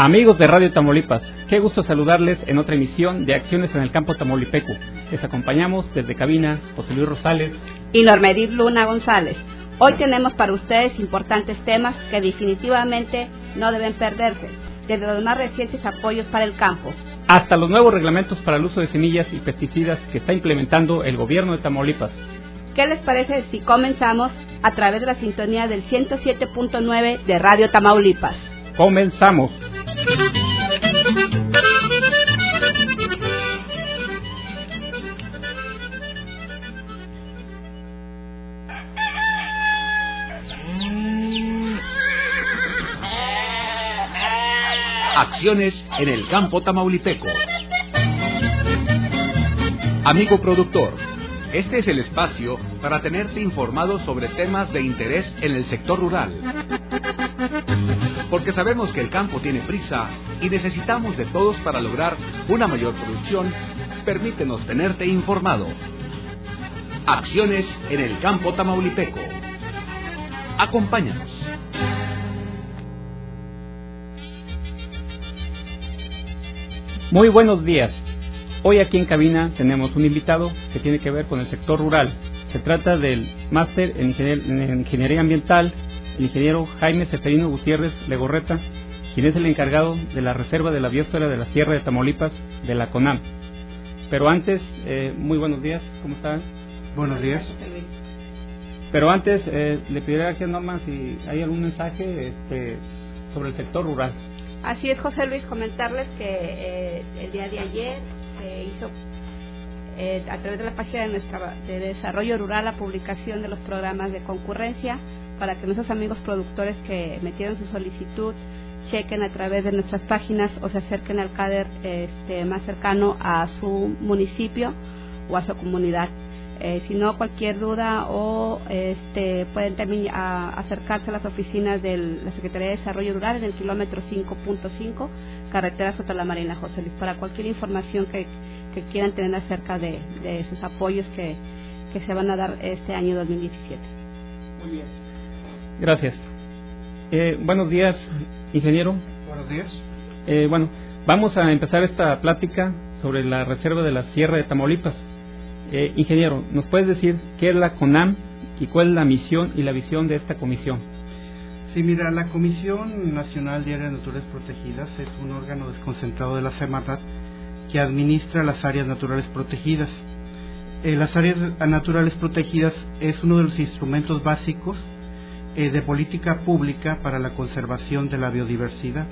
Amigos de Radio Tamaulipas, qué gusto saludarles en otra emisión de Acciones en el Campo Tamaulipeco. Les acompañamos desde cabina José Luis Rosales y Norma Edith Luna González. Hoy tenemos para ustedes importantes temas que definitivamente no deben perderse, desde los más recientes apoyos para el campo hasta los nuevos reglamentos para el uso de semillas y pesticidas que está implementando el gobierno de Tamaulipas. ¿Qué les parece si comenzamos a través de la sintonía del 107.9 de Radio Tamaulipas? ¡Comenzamos! Acciones en el campo tamaulipeco. Amigo productor, este es el espacio para tenerte informado sobre temas de interés en el sector rural. Porque sabemos que el campo tiene prisa y necesitamos de todos para lograr una mayor producción. Permítenos tenerte informado. Acciones en el campo tamaulipeco. Acompáñanos. Muy buenos días. Hoy aquí en cabina tenemos un invitado que tiene que ver con el sector rural. Se trata del máster en Ingeniería Ambiental, el ingeniero Jaime Seferino Gutiérrez Legorreta, quien es el encargado de la Reserva de la Biosfera de la Sierra de Tamaulipas de la CONAM. Pero antes, muy buenos días, ¿cómo están? Buenos días. Pero antes, le pediría a Norma si hay algún mensaje sobre el sector rural. Así es, José Luis, comentarles que el día de ayer se hizo a través de la página de Desarrollo Rural la publicación de los programas de concurrencia para que nuestros amigos productores que metieron su solicitud chequen a través de nuestras páginas o se acerquen al CADER más cercano a su municipio o a su comunidad. Si no, cualquier duda o pueden también acercarse a las oficinas de la Secretaría de Desarrollo Rural en el kilómetro 5.5, carretera Sota la Marina, José Luis, para cualquier información que quieran tener acerca de sus apoyos que se van a dar este año 2017. Muy bien. Gracias. Buenos días, ingeniero. Buenos días. Bueno, vamos a empezar esta plática sobre la Reserva de la Sierra de Tamaulipas. Ingeniero, ¿nos puedes decir qué es la CONAM y cuál es la misión y la visión de esta comisión? Sí, mira, la Comisión Nacional de Áreas Naturales Protegidas es un órgano desconcentrado de la Semarnat que administra las áreas naturales protegidas. Las áreas naturales protegidas es uno de los instrumentos básicos de política pública para la conservación de la biodiversidad.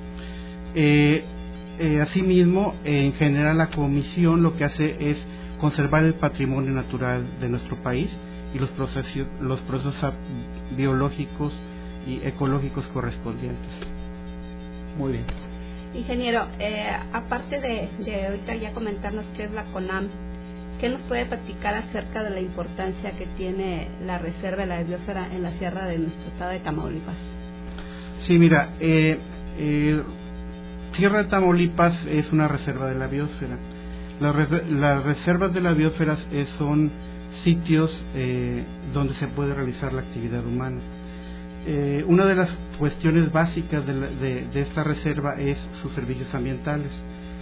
Asimismo, en general la Comisión lo que hace es conservar el patrimonio natural de nuestro país y los procesos biológicos y ecológicos correspondientes. Muy bien. Ingeniero, aparte de ahorita ya comentarnos qué es la CONAM, ¿qué nos puede platicar acerca de la importancia que tiene la Reserva de la Biosfera en la sierra de nuestro estado de Tamaulipas? Sí, mira, Sierra de Tamaulipas es una reserva de la biosfera. Las reservas de la biosfera son sitios donde se puede realizar la actividad humana. Una de las cuestiones básicas de esta reserva es sus servicios ambientales.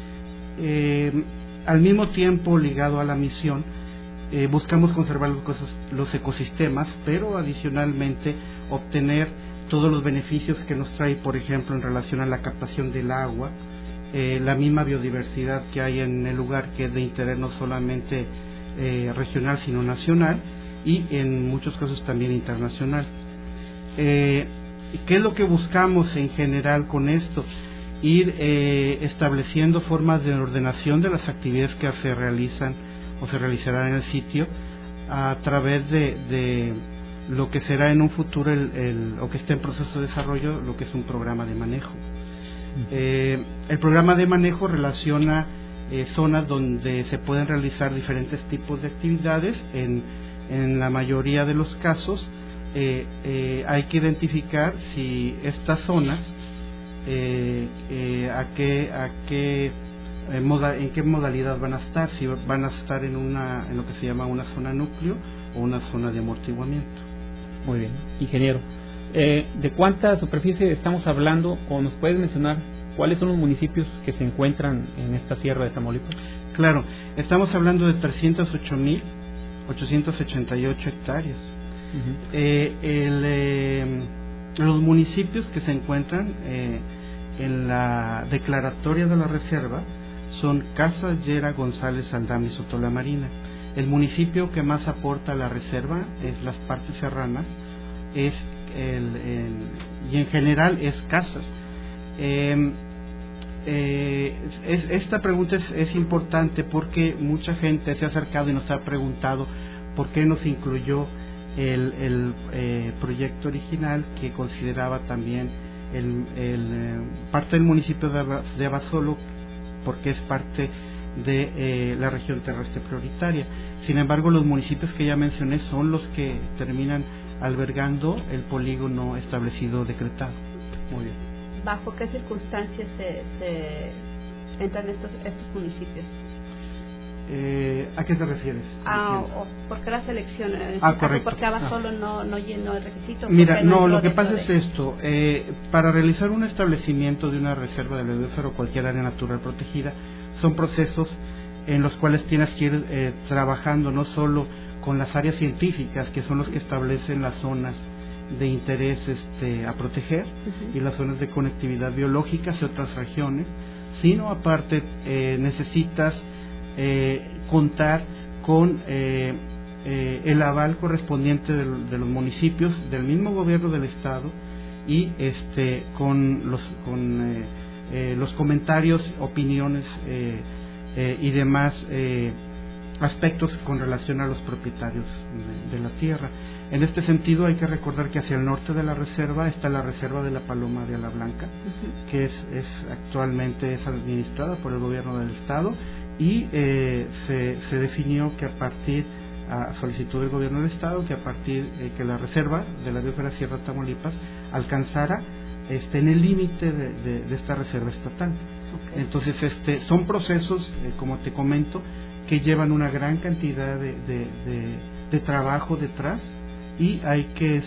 Al mismo tiempo, ligado a la misión, buscamos conservar los ecosistemas, pero adicionalmente obtener todos los beneficios que nos trae, por ejemplo, en relación a la captación del agua, la misma biodiversidad que hay en el lugar, que es de interés no solamente regional sino nacional y en muchos casos también internacional. ¿Qué es lo que buscamos en general con esto? Ir estableciendo formas de ordenación de las actividades que se realizan o se realizarán en el sitio a través de lo que será en un futuro o que esté en proceso de desarrollo, lo que es un programa de manejo. El programa de manejo relaciona zonas donde se pueden realizar diferentes tipos de actividades. En la mayoría de los casos hay que identificar si estas zonas en qué modalidad van a estar, si van a estar en lo que se llama una zona núcleo o una zona de amortiguamiento. Muy bien, ingeniero. ¿De cuánta superficie estamos hablando o nos puedes mencionar ¿cuáles son los municipios que se encuentran en esta sierra de Tamaulipas? Claro, estamos hablando de 308.888 hectáreas. Los municipios que se encuentran en la declaratoria de la reserva son Casa, Llera, González, Aldama y Sotola Marina. El municipio que más aporta a la reserva es las partes serranas, y en general es Casas. Esta pregunta es importante porque mucha gente se ha acercado y nos ha preguntado por qué no se incluyó el proyecto original, que consideraba también parte del municipio de Abasolo, porque es parte de la región terrestre prioritaria. Sin embargo, los municipios que ya mencioné son los que terminan albergando el polígono establecido decretado. Muy bien. ¿Bajo qué circunstancias se entran estos municipios? ¿A qué te refieres? ¿Por qué la selección? Correcto. ¿Por qué Abasolo no llenó el requisito? Mira, lo que pasa es esto. Para realizar un establecimiento de una reserva de biosfera o cualquier área natural protegida, son procesos en los cuales tienes que ir trabajando no solo con las áreas científicas, que son los que establecen las zonas de interés a proteger, y las zonas de conectividad biológica y otras regiones, sino aparte necesitas contar con el aval correspondiente de los municipios, del mismo gobierno del estado, y con los comentarios, opiniones y demás aspectos con relación a los propietarios de la tierra. En este sentido hay que recordar que hacia el norte de la reserva está la reserva de la Paloma de Ala Blanca, que actualmente es administrada por el gobierno del estado, y se definió que a partir, a solicitud del gobierno del estado, que a partir que la reserva de la biosfera Sierra Tamaulipas alcanzara en el límite de esta reserva estatal. Entonces son procesos, como te comento, que llevan una gran cantidad de trabajo detrás, y hay que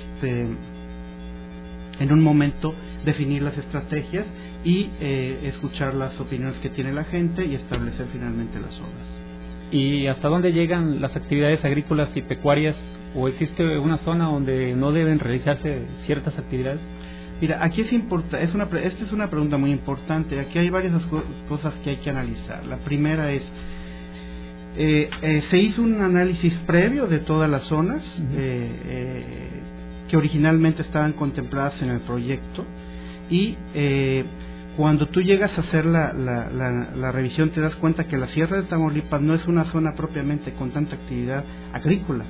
en un momento definir las estrategias y escuchar las opiniones que tiene la gente y establecer finalmente las zonas. ¿Y hasta dónde llegan las actividades agrícolas y pecuarias? ¿O existe una zona donde no deben realizarse ciertas actividades? Mira, aquí esta es una pregunta muy importante. Aquí hay varias cosas que hay que analizar. La primera es, se hizo un análisis previo de todas las zonas que originalmente estaban contempladas en el proyecto, y cuando tú llegas a hacer la revisión te das cuenta que la Sierra de Tamaulipas no es una zona propiamente con tanta actividad agrícola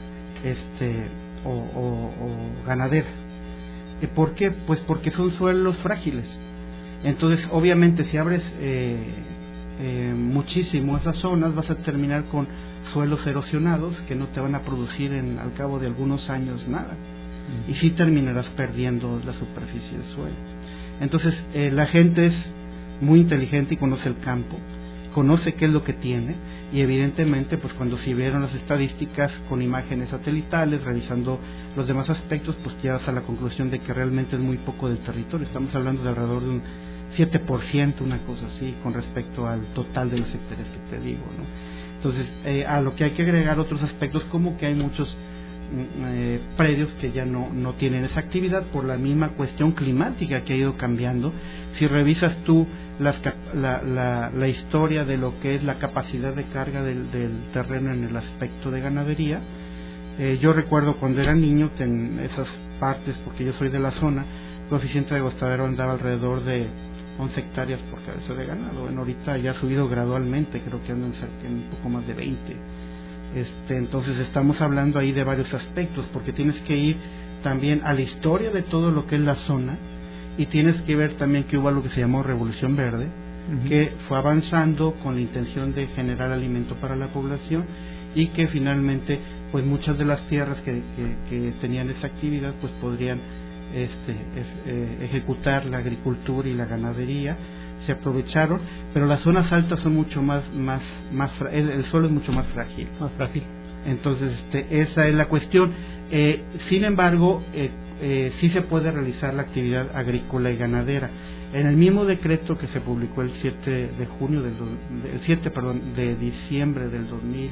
o ganadera. ¿Por qué? Pues porque son suelos frágiles. Entonces, obviamente, si abres muchísimo esas zonas, vas a terminar con suelos erosionados que no te van a producir al cabo de algunos años nada, y sí terminarás perdiendo la superficie del suelo. Entonces, la gente es muy inteligente y conoce el campo, conoce qué es lo que tiene, y evidentemente pues cuando se vieron las estadísticas con imágenes satelitales, revisando los demás aspectos, pues llegas a la conclusión de que realmente es muy poco del territorio. Estamos hablando de alrededor de un 7%, una cosa así, con respecto al total de los hectáreas que te digo, ¿no? Entonces, a lo que hay que agregar otros aspectos, como que hay muchos predios que ya no tienen esa actividad por la misma cuestión climática que ha ido cambiando. Si revisas tú la historia de lo que es la capacidad de carga del terreno en el aspecto de ganadería, yo recuerdo cuando era niño en esas partes, porque yo soy de la zona, el coeficiente de agostadero andaba alrededor de 11 hectáreas por cabeza de ganado. Bueno, ahorita ya ha subido gradualmente, creo que andan cerca en un poco más de 20. Entonces estamos hablando ahí de varios aspectos, porque tienes que ir también a la historia de todo lo que es la zona, y tienes que ver también que hubo algo que se llamó Revolución Verde, que fue avanzando con la intención de generar alimento para la población, y que finalmente pues muchas de las tierras que tenían esa actividad pues podrían ejecutar la agricultura y la ganadería, se aprovecharon, pero las zonas altas son mucho más el suelo es mucho más frágil. Entonces esa es la cuestión. Sin embargo, sí se puede realizar la actividad agrícola y ganadera. En el mismo decreto que se publicó el 7 de diciembre del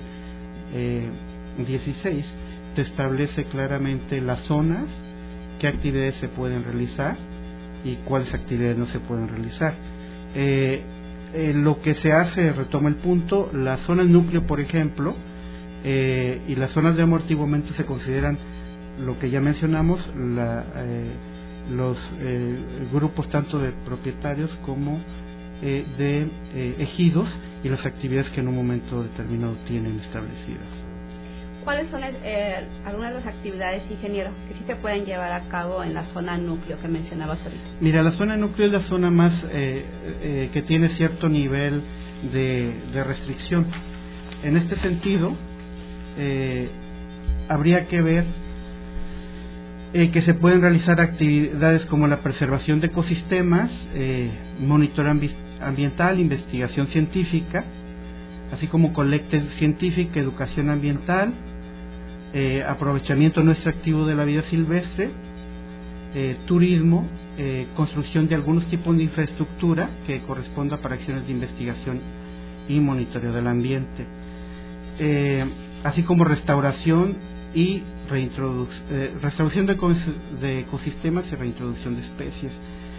2016, te establece claramente las zonas, qué actividades se pueden realizar y cuáles actividades no se pueden realizar. Lo que se hace, retomo el punto, las zonas núcleo, por ejemplo, y las zonas de amortiguamiento se consideran lo que ya mencionamos, los grupos tanto de propietarios como de ejidos y las actividades que en un momento determinado tienen establecidas. ¿Cuáles son algunas de las actividades, ingeniero, que sí se pueden llevar a cabo en la zona núcleo que mencionabas ahorita? Mira, la zona núcleo es la zona más que tiene cierto nivel de restricción. En este sentido, habría que ver que se pueden realizar actividades como la preservación de ecosistemas, monitoreo ambiental, investigación científica, así como colecta científica, educación ambiental, aprovechamiento no extractivo de la vida silvestre, turismo, construcción de algunos tipos de infraestructura que corresponda para acciones de investigación y monitoreo del ambiente, así como restauración y restauración de ecosistemas y reintroducción de especies,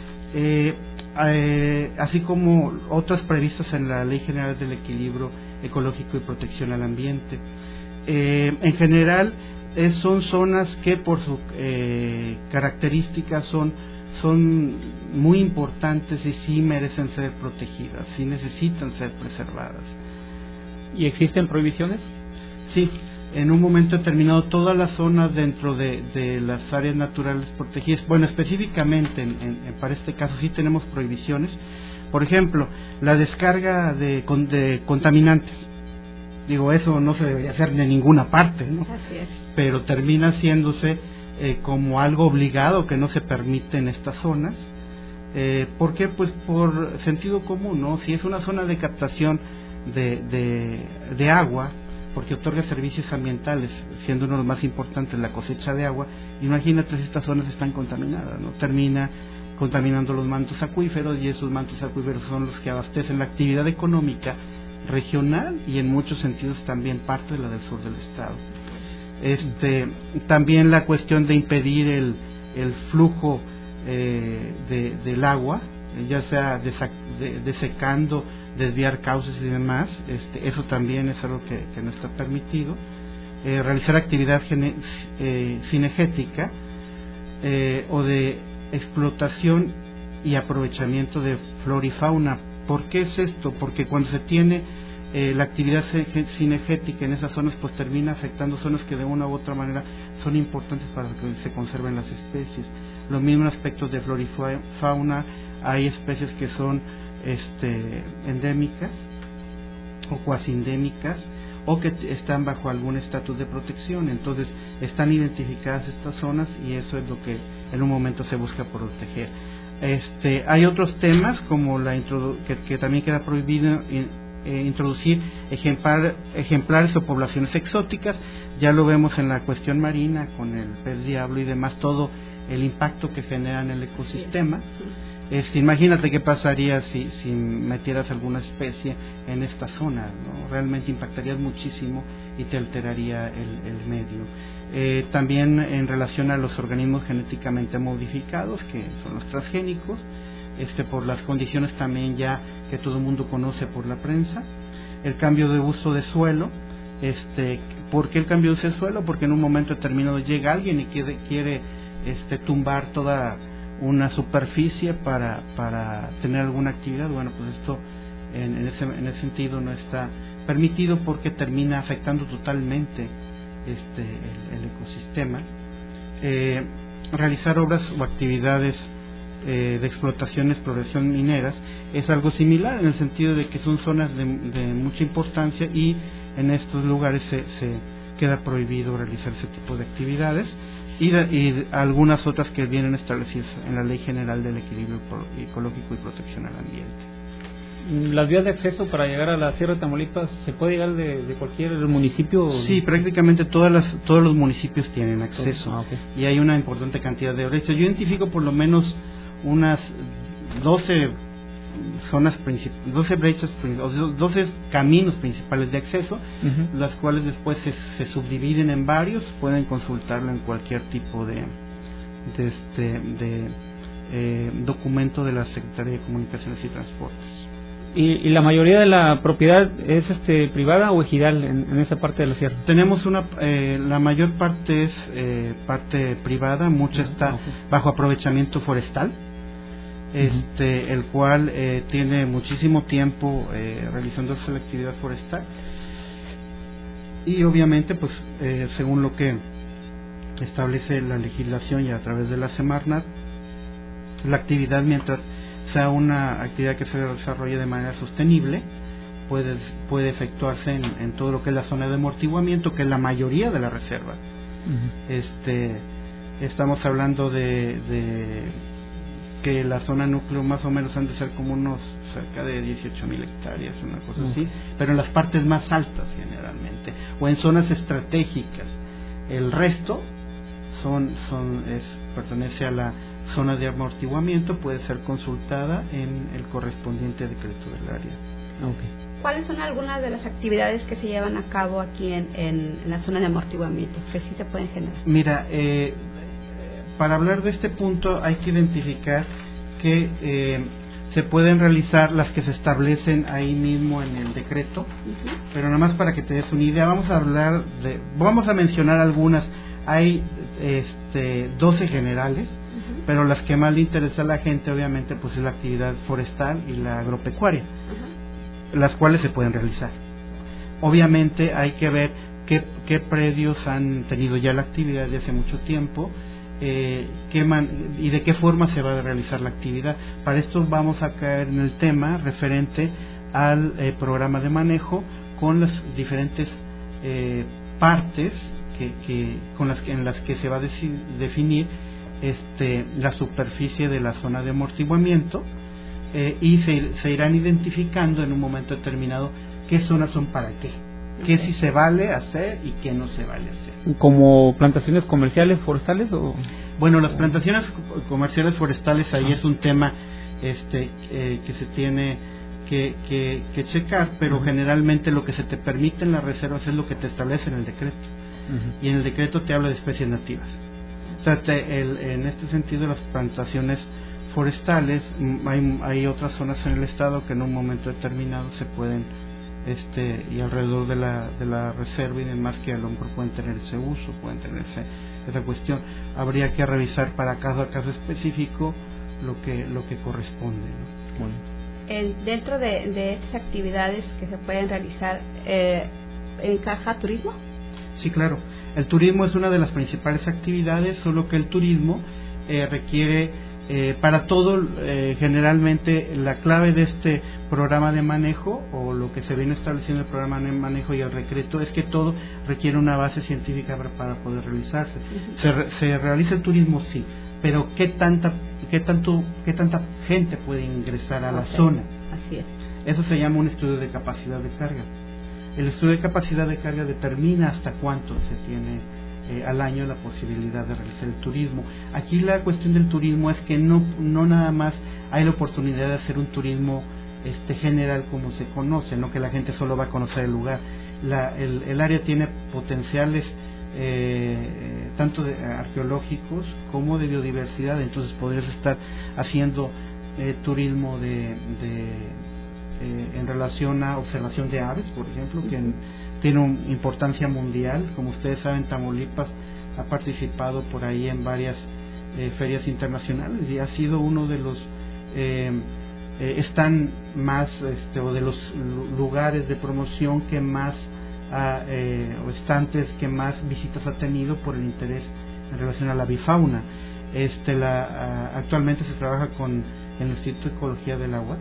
así como otras previstas en la Ley General del Equilibrio Ecológico y Protección al Ambiente. En general, son zonas que por sus características son muy importantes y sí merecen ser protegidas, sí necesitan ser preservadas. ¿Y existen prohibiciones? Sí. En un momento determinado, todas las zonas dentro de las áreas naturales protegidas, bueno, específicamente para este caso sí tenemos prohibiciones. Por ejemplo, la descarga de contaminantes. Digo, eso no se debería hacer de ninguna parte, ¿no? Así es. Pero termina haciéndose como algo obligado que no se permite en estas zonas. ¿Por qué? Pues por sentido común, ¿no? Si es una zona de captación de agua, porque otorga servicios ambientales, siendo uno de los más importantes la cosecha de agua, imagínate si estas zonas están contaminadas, ¿no? Termina contaminando los mantos acuíferos, y esos mantos acuíferos son los que abastecen la actividad económica regional y en muchos sentidos también parte de la del sur del estado. También la cuestión de impedir el flujo del agua, ya sea desecando, desviar cauces y demás, eso también es algo que no está permitido. Realizar actividad cinegética o de explotación y aprovechamiento de flora y fauna. ¿Por qué es esto? Porque cuando se tiene la actividad cinegética en esas zonas, pues termina afectando zonas que de una u otra manera son importantes para que se conserven las especies. Los mismos aspectos de flora y fauna, hay especies que son endémicas o cuasi endémicas o que están bajo algún estatus de protección, entonces están identificadas estas zonas y eso es lo que en un momento se busca proteger. Hay otros temas como que también queda prohibido introducir ejemplares o poblaciones exóticas. Ya lo vemos en la cuestión marina con el pez diablo y demás, todo el impacto que genera en el ecosistema. Imagínate qué pasaría si metieras alguna especie en esta zona, ¿no? Realmente impactarías muchísimo y te alteraría el medio. También en relación a los organismos genéticamente modificados, que son los transgénicos, por las condiciones también ya que todo el mundo conoce por la prensa. El cambio de uso de suelo. ¿Por qué el cambio de uso de suelo? Porque en un momento determinado llega alguien y quiere tumbar toda una superficie para tener alguna actividad. Bueno, pues esto en ese sentido no está permitido porque termina afectando totalmente el ecosistema. Realizar obras o actividades de explotación y exploración mineras es algo similar, en el sentido de que son zonas de mucha importancia y en estos lugares se queda prohibido realizar ese tipo de actividades y algunas otras que vienen establecidas en la Ley General del Equilibrio Ecológico y Protección al Ambiente. ¿Las vías de acceso para llegar a la Sierra de Tamaulipas se puede llegar de cualquier municipio? Sí, prácticamente todos los municipios tienen acceso. Okay. Y hay una importante cantidad de brechas. Yo identifico por lo menos unas 12 zonas 12 brechas, 12 caminos principales de acceso, las cuales después se subdividen en varios. Pueden consultarlo en cualquier tipo de documento de la Secretaría de Comunicaciones y Transportes. ¿Y la mayoría de la propiedad es privada o ejidal en esa parte de la sierra? Tenemos la mayor parte es parte privada, mucha está bajo aprovechamiento forestal, el cual tiene muchísimo tiempo realizando la actividad forestal, y obviamente pues según lo que establece la legislación y a través de la Semarnat, la actividad, mientras sea una actividad que se desarrolle de manera sostenible, puede efectuarse en todo lo que es la zona de amortiguamiento, que es la mayoría de la reserva. Estamos hablando de que la zona núcleo más o menos han de ser como unos cerca de 18,000 hectáreas, una cosa así, pero en las partes más altas generalmente, o en zonas estratégicas. El resto pertenece a la zona de amortiguamiento, puede ser consultada en el correspondiente decreto del área. ¿Cuáles son algunas de las actividades que se llevan a cabo aquí en la zona de amortiguamiento, que sí se pueden generar? Mira, para hablar de este punto hay que identificar que se pueden realizar las que se establecen ahí mismo en el decreto, pero nada más para que te des una idea, vamos a mencionar algunas. Hay 12 generales, pero las que más le interesa a la gente obviamente pues es la actividad forestal y la agropecuaria, las cuales se pueden realizar. Obviamente hay que ver qué predios han tenido ya la actividad de hace mucho tiempo, y de qué forma se va a realizar la actividad. Para esto vamos a caer en el tema referente al programa de manejo, con las diferentes partes en las que se va a definir la superficie de la zona de amortiguamiento, y se irán identificando en un momento determinado qué zonas son para qué sí se vale hacer y qué no se vale hacer. ¿Como plantaciones comerciales forestales o...? Bueno, las plantaciones comerciales forestales, ahí es un tema que se tiene que checar, pero generalmente lo que se te permite en las reservas es lo que te establece en el decreto, y en el decreto te habla de especies nativas. O sea, en este sentido, las plantaciones forestales, hay otras zonas en el estado que en un momento determinado se pueden y alrededor de la reserva y demás, que a lo mejor pueden tener ese uso, pueden tener esa cuestión. Habría que revisar para caso específico lo que corresponde, ¿no? Bueno. Dentro de estas actividades que se pueden realizar, ¿encaja turismo? Sí, claro. El turismo es una de las principales actividades, solo que el turismo requiere para todo, generalmente la clave de este programa de manejo, o lo que se viene estableciendo el programa de manejo y el decreto, es que todo requiere una base científica para poder realizarse. Se realiza el turismo, sí, pero ¿qué tanta gente puede ingresar a la zona? Así es. Eso se llama un estudio de capacidad de carga. El estudio de capacidad de carga determina hasta cuánto se tiene al año la posibilidad de realizar el turismo. Aquí la cuestión del turismo es que no nada más hay la oportunidad de hacer un turismo general como se conoce, no que la gente solo va a conocer el lugar. El área tiene potenciales tanto de arqueológicos como de biodiversidad, entonces podrías estar haciendo turismo en relación a observación de aves, por ejemplo, que tiene una importancia mundial. Como ustedes saben, Tamaulipas ha participado por ahí en varias ferias internacionales y ha sido uno de los están más o de los lugares de promoción que más o estantes que más visitas ha tenido por el interés en relación a la avifauna. Actualmente se trabaja con el Instituto de Ecología del Agua,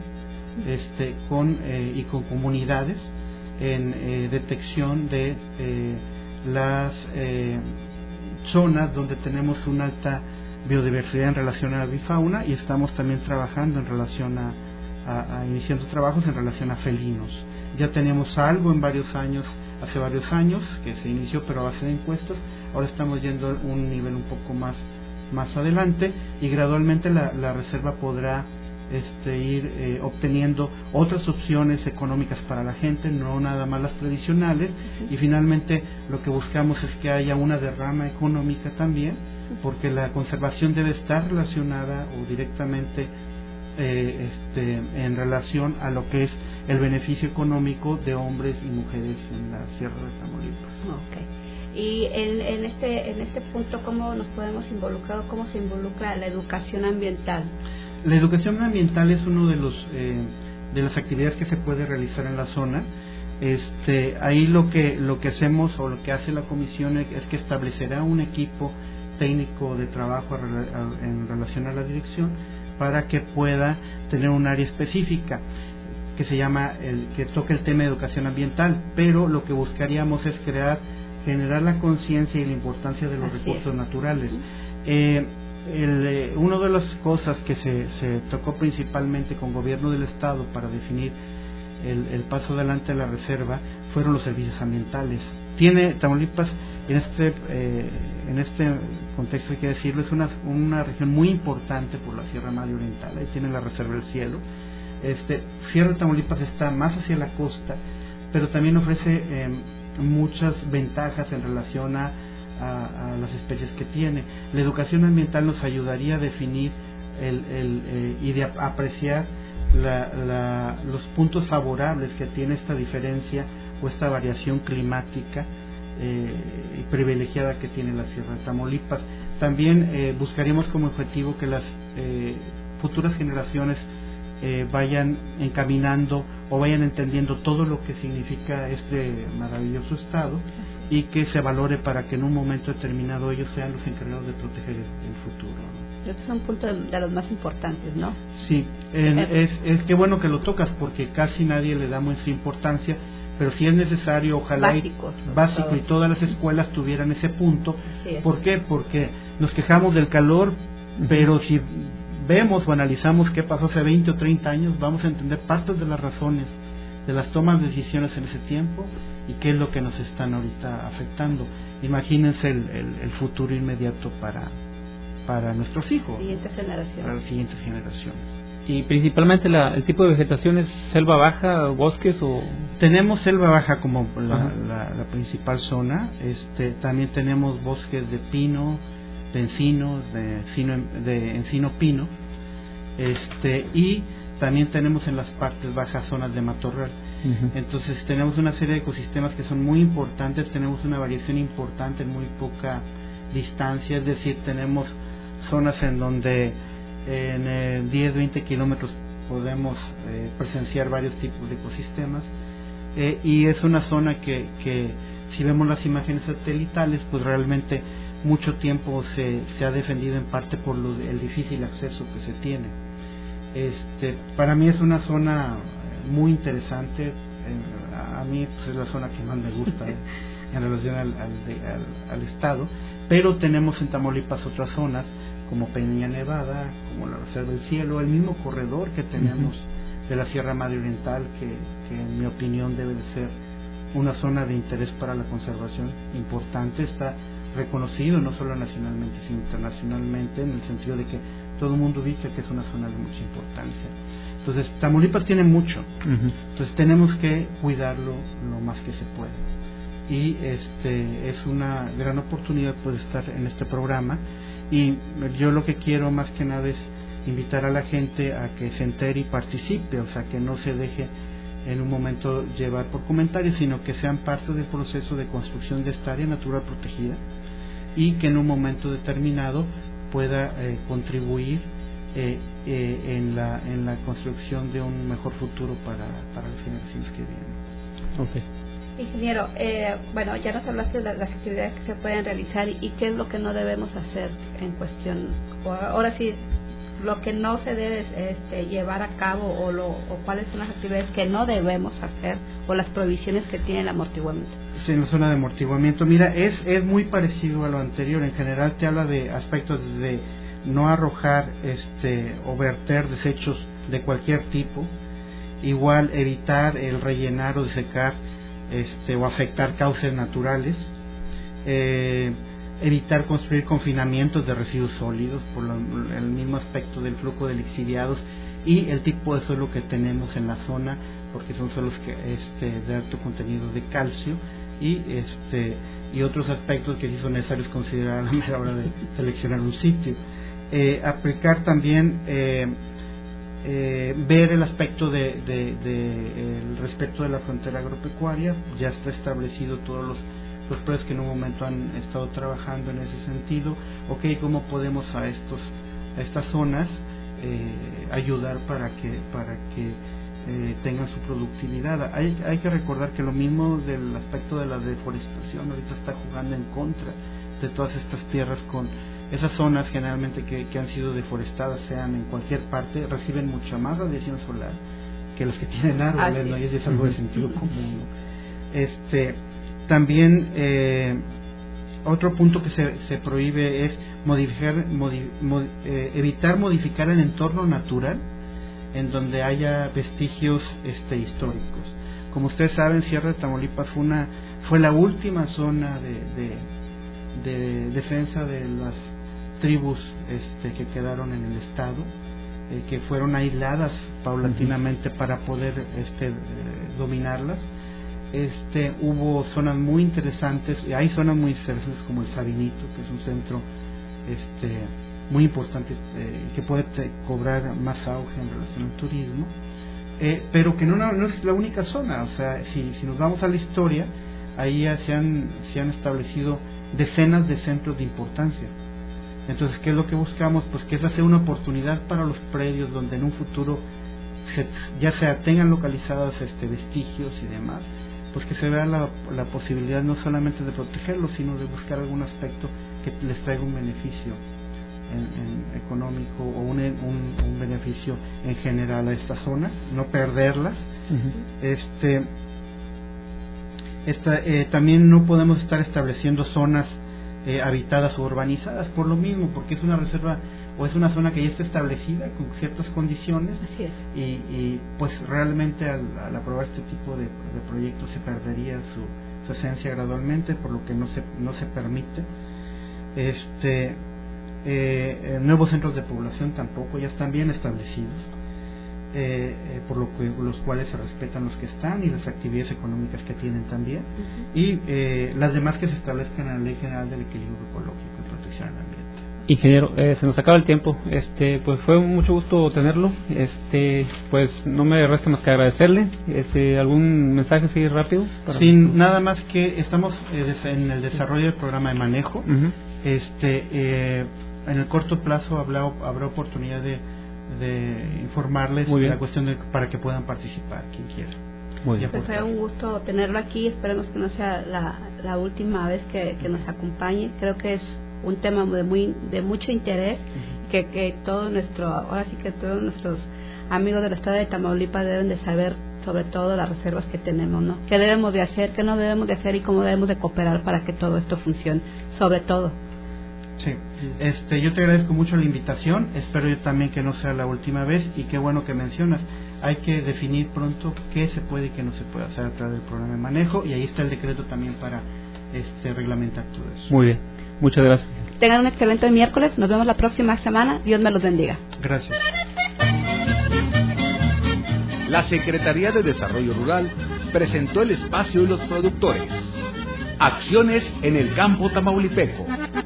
y con comunidades en detección de las zonas donde tenemos una alta biodiversidad en relación a la avifauna, y estamos también trabajando en relación a iniciando trabajos en relación a felinos. Ya tenemos algo hace varios años que se inició, pero a base de encuestas. Ahora estamos yendo a un nivel un poco más adelante, y gradualmente la reserva podrá ir obteniendo otras opciones económicas para la gente, no nada más las tradicionales, y finalmente lo que buscamos es que haya una derrama económica también, porque la conservación debe estar relacionada o directamente en relación a lo que es el beneficio económico de hombres y mujeres en la Sierra de Tamaulipas. Okay. Y en este punto, ¿cómo nos podemos involucrar o cómo se involucra la educación ambiental? La educación ambiental es uno de las actividades que se puede realizar en la zona. Ahí lo que hacemos o lo que hace la comisión es que establecerá un equipo técnico de trabajo en relación a la dirección para que pueda tener un área específica que se llama que toque el tema de educación ambiental, pero lo que buscaríamos es generar la conciencia y la importancia de los recursos naturales. Una de las cosas que se tocó principalmente con gobierno del estado para definir el paso adelante de la reserva fueron los servicios ambientales. Tiene Tamaulipas en este contexto, hay que decirlo, es una región muy importante por la Sierra Madre Oriental. Ahí tiene la Reserva del Cielo. Sierra de Tamaulipas está más hacia la costa, pero también ofrece muchas ventajas en relación a las especies que tiene. La educación ambiental nos ayudaría a definir y de apreciar los puntos favorables que tiene esta diferencia o esta variación climática privilegiada que tiene la Sierra de Tamaulipas. También buscaríamos como objetivo que las futuras generaciones vayan encaminando o vayan entendiendo todo lo que significa este maravilloso estado y que se valore para que en un momento determinado ellos sean los encargados de proteger el futuro. Estos son puntos de los más importantes, ¿no? Sí, es que bueno que lo tocas porque casi nadie le da mucha importancia, pero si es necesario, ojalá básico y todas las escuelas tuvieran ese punto. ¿Por qué? Porque nos quejamos del calor, pero si vemos o analizamos qué pasó hace 20 o 30 años, vamos a entender partes de las razones de las tomas de decisiones en ese tiempo y qué es lo que nos están ahorita afectando. Imagínense el futuro inmediato para nuestros hijos, para las siguientes generaciones. Y principalmente el tipo de vegetación es selva baja, bosques o... Tenemos selva baja como la principal zona. También tenemos bosques de pino, de encino, de encino pino, y también tenemos en las partes bajas zonas de matorral. Entonces tenemos una serie de ecosistemas que son muy importantes, tenemos una variación importante en muy poca distancia, es decir, tenemos zonas en donde en 10-20 kilómetros podemos presenciar varios tipos de ecosistemas, y es una zona que si vemos las imágenes satelitales, pues realmente mucho tiempo se ha defendido en parte por el difícil acceso que se tiene. Para mí es una zona muy interesante, a mí pues, es la zona que más me gusta en relación al estado, pero tenemos en Tamaulipas otras zonas como Peña Nevada, como la Reserva del Cielo, el mismo corredor que tenemos de la Sierra Madre Oriental, que en mi opinión debe de ser una zona de interés para la conservación importante. Está reconocido no solo nacionalmente sino internacionalmente, en el sentido de que todo el mundo dice que es una zona de mucha importancia. Entonces Tamaulipas tiene mucho, entonces tenemos que cuidarlo lo más que se puede, y es una gran oportunidad poder estar en este programa, y yo lo que quiero más que nada es invitar a la gente a que se entere y participe, o sea, que no se deje en un momento llevar por comentarios, sino que sean parte del proceso de construcción de esta área natural protegida, y que en un momento determinado pueda contribuir en la construcción de un mejor futuro para las generaciones que vienen. Ingeniero, bueno, ya nos hablaste de las actividades que se pueden realizar y qué es lo que no debemos hacer en cuestión, ahora sí, lo que no se debe llevar a cabo o cuáles son las actividades que no debemos hacer o las provisiones que tiene el amortiguamiento. Sí, en la zona de amortiguamiento, mira, es muy parecido a lo anterior. En general te habla de aspectos de no arrojar o verter desechos de cualquier tipo, igual evitar el rellenar o desecar o afectar cauces naturales, evitar construir confinamientos de residuos sólidos por el mismo aspecto del flujo de lixiviados y el tipo de suelo que tenemos en la zona, porque son suelos de alto contenido de calcio y otros aspectos que sí son necesarios considerar a la mera hora de seleccionar un sitio. Aplicar también ver el aspecto el respeto de la frontera agropecuaria. Ya está establecido todos los predios que en un momento han estado trabajando en ese sentido. ¿Cómo podemos a estas zonas ayudar para que tengan su productividad? Hay que recordar que lo mismo del aspecto de la deforestación ahorita está jugando en contra de todas estas tierras. Con esas zonas generalmente que han sido deforestadas, sean en cualquier parte, reciben mucha más radiación solar que los que tienen árboles, ¿no? Y eso es algo de sentido común, ¿no? También otro punto que se prohíbe es evitar modificar el entorno natural en donde haya vestigios históricos. Como ustedes saben, Sierra de Tamaulipas fue la última zona de defensa de las tribus que quedaron en el estado, que fueron aisladas paulatinamente para poder dominarlas. Hubo zonas muy interesantes, y hay zonas muy interesantes como el Sabinito, que es un centro muy importante, que puede cobrar más auge en relación al turismo, pero que no es la única zona. O sea, si nos vamos a la historia, ahí ya se han establecido decenas de centros de importancia. Entonces, ¿qué es lo que buscamos? Pues que esa sea una oportunidad para los predios donde en un futuro ya tengan localizados vestigios y demás, pues que se vea la posibilidad no solamente de protegerlos, sino de buscar algún aspecto que les traiga un beneficio en económico o un beneficio en general a estas zonas, no perderlas. También no podemos estar estableciendo zonas habitadas o urbanizadas por lo mismo, porque es una reserva o es una zona que ya está establecida con ciertas condiciones. Así es. Y pues realmente al aprobar este tipo de proyectos se perdería su esencia gradualmente, por lo que no se permite. Nuevos centros de población tampoco, ya están bien establecidos, por los cuales se respetan los que están y las actividades económicas que tienen también, y las demás que se establezcan en la Ley General del Equilibrio Ecológico y Protección del Ambiente. Ingeniero, se nos acaba el tiempo. Pues fue mucho gusto tenerlo. Pues no me resta más que agradecerle. ¿Algún mensaje así rápido? Sin nada más que estamos en el desarrollo del programa de manejo. En el corto plazo habrá oportunidad de informarles de la cuestión para que puedan participar quien quiera. Muy bien. Pues fue un gusto tenerlo aquí. Esperemos que no sea la última vez que nos acompañe. Creo que es un tema de mucho interés, que todos nuestros amigos del estado de Tamaulipas deben de saber, sobre todo las reservas que tenemos, ¿no? ¿Qué debemos de hacer, qué no debemos de hacer y cómo debemos de cooperar para que todo esto funcione, sobre todo? Sí, yo te agradezco mucho la invitación. Espero yo también que no sea la última vez, y qué bueno que mencionas. Hay que definir pronto qué se puede y qué no se puede hacer a través del programa de manejo, y ahí está el decreto también para reglamentar todo eso. Muy bien, muchas gracias. Tengan un excelente miércoles. Nos vemos la próxima semana. Dios me los bendiga. Gracias. La Secretaría de Desarrollo Rural presentó el espacio y los productores. Acciones en el campo tamaulipeco.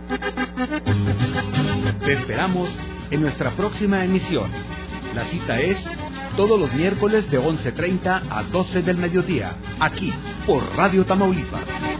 Te esperamos en nuestra próxima emisión. La cita es todos los miércoles de 11:30 a 12 del mediodía, aquí por Radio Tamaulipas.